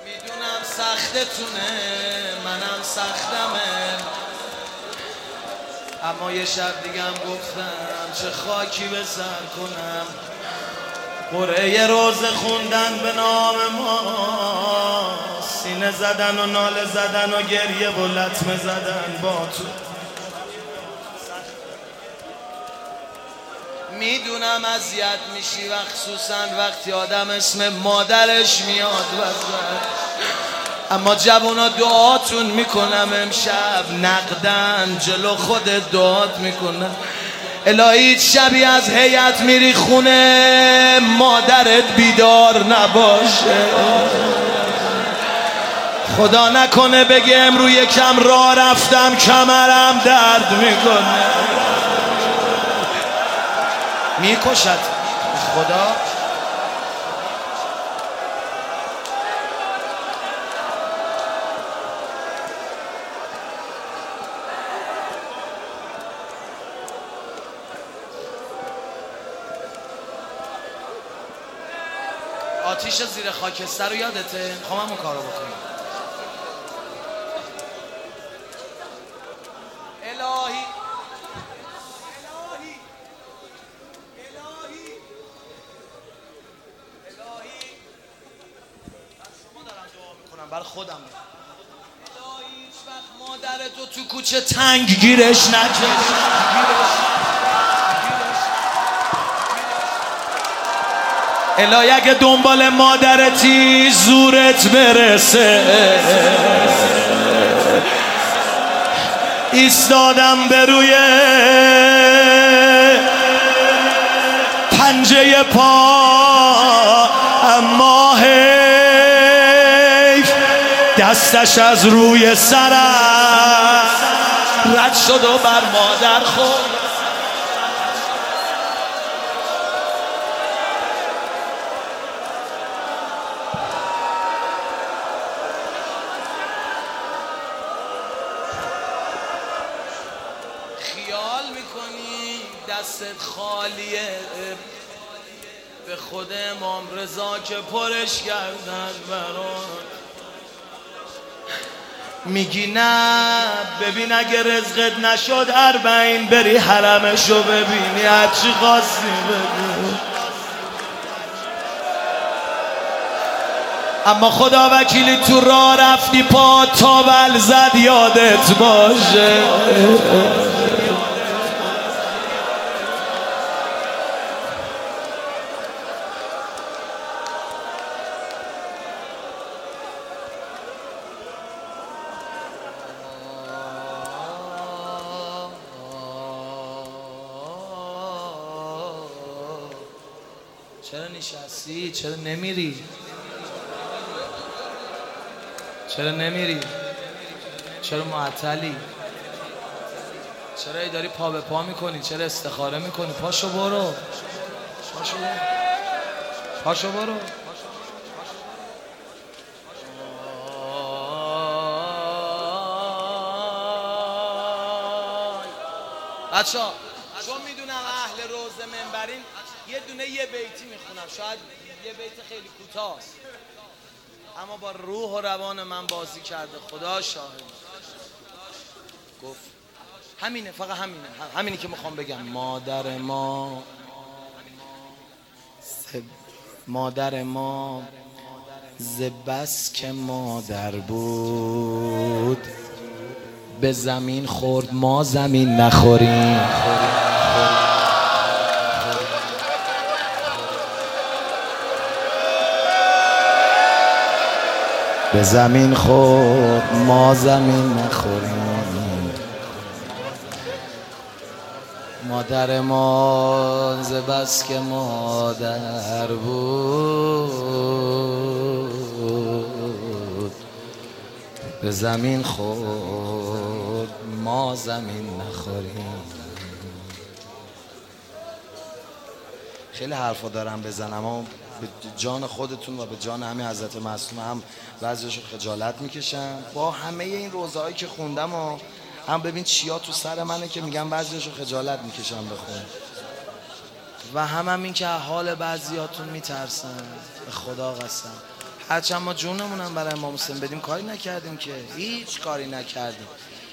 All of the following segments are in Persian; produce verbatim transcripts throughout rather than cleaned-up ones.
میدونم سختتونه، منم سختمه، اما یه شب دیگم گفتم چه خاکی به سر کنم. قرعه روز خوندن به نام ما، سینه زدن و ناله زدن و گریه و لطمه زدن با تو. میدونم اذیت میشی و خصوصا وقتی آدم اسم مادرش میاد وسط، اما جوونا دعاتون میکنم امشب نقدن جلو خودت دعات میکنم. الهی شبی از هیئت میری خونه مادرت بیدار نباشه، خدا نکنه بگه امروز یکم راه رفتم کمرم درد میکنه. میکشت خدا. آتیش زیر خاکستر رو یادته؟ میخوام همون کارو بکنیم. الهی الهی الهی الهی بر شما دارم دعا میکنم، بر خودم. الهی هیچ وقت مادرتو تو کوچه تنگ گیرش نکش. الهی اگه دنبال مادرتی زورت برسه، ایستادم به روی پنجه پا، اما حیف دستش از روی سرم رد شد و بر مادر خورد. خیال میکنی دستت خالیه، به خود امام رضا که پرش کردن برات میگی نه. ببین اگه رزقت نشد اربعین بری حرمشو ببینی، هرچی خواستی بگو. اما خدا وکیلی تو راه رفتی پا تاول زد یادت باشه. چرا نشستی؟ چرا نمیری؟ چرا نمیری؟ چرا معطلی؟ چرا ای داری پا به پا میکنی؟ چرا استخاره میکنی؟ پاشو برو، پاشو برو، پاشو برو. بچه‌ها چون میدونم اهل روزه منبرین، یه دونه یه بیتی میخونم، شاید یه بیت خیلی کوتاست اما با روح و روان من بازی کرده. خدا شاهد. گفت همینه، فقط همینه، همینی که میخوام بگم. مادر ما مادر ما ز بس که مادر بود، به زمین خورد ما زمین نخوریم. به زمین خورد ما زمین نخوریم. مادر ما ز بس که مادر بود، به زمین خورد ما زمین نخوریم. خیلی حرفا دارم بزنم اما به جان خودتون و به جان همه حضرت معصومه هم بعضیشو خجالت میکشم. با همه این روزهایی که خوندم و هم ببین چیا تو سر منه که میگم بعضیشو خجالت میکشم بخون، و هم هم این که حال بعضیاتون میترسن. به خدا قسم هرچند ما جونمونم برای امام حسین بدیم کاری نکردیم که، هیچ کاری نکردیم.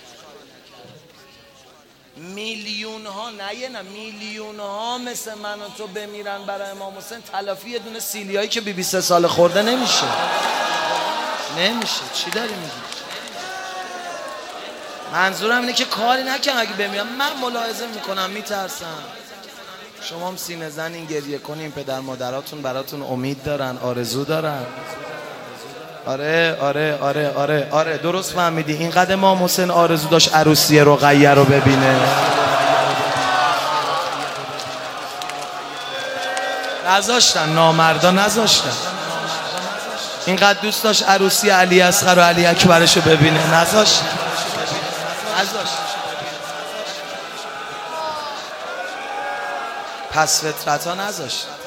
میلیون ها نه یه نه میلیون ها مثل من و تو بمیرن برای امام حسین، تلافی یه دونه سیلیایی که بی بی سه سال خورده نمیشه. نمیشه. چی داری میگی؟ منظورم اینه که کاری نکنم اگه بمیرم. من ملاحظه میکنم میترسم. شما هم سینه زنین، گریه کنین، پدر مادراتون براتون امید دارن، آرزو دارن. آره آره آره آره آره درست فهمیدی. اینقدر امام حسین آرزو داشت عروسی رقیه رو ببینه، نذاشتن، نامردا نذاشتن. اینقدر دوست داشت عروسی علی اصغر و علی اکبرش رو ببینه، نذاشتن. نذاشتن. پس فطرت ها نذاشتن.